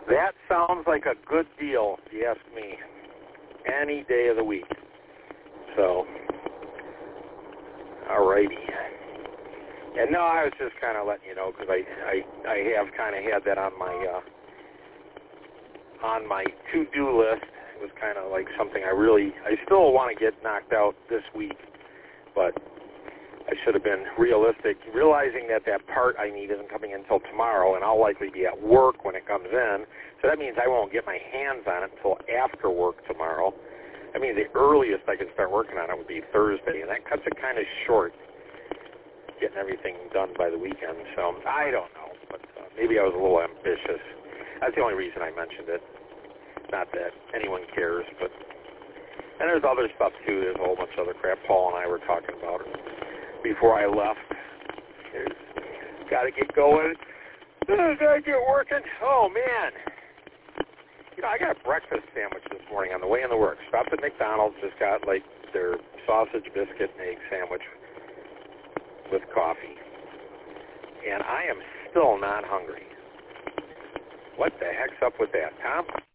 That sounds like a good deal, if you ask me. Any day of the week. So, alrighty. And no, I was just kind of letting you know because I have kind of had that on my to-do list. It was kind of like something I still want to get knocked out this week, but I should have been realistic, realizing that part I need isn't coming in until tomorrow, and I'll likely be at work when it comes in. So that means I won't get my hands on it until after work tomorrow. I mean, the earliest I could start working on it would be Thursday, and that cuts it kind of short, getting everything done by the weekend. So I don't know, but maybe I was a little ambitious. That's the only reason I mentioned it. Not that anyone cares, but... And there's other stuff, too. There's a whole bunch of other crap Paul and I were talking about before I left. Got to get going. Got to get working. Oh, man. You know, I got a breakfast sandwich this morning on the way in the work. Stopped at McDonald's, just got, like, their sausage, biscuit, and egg sandwich with coffee. And I am still not hungry. What the heck's up with that, Tom?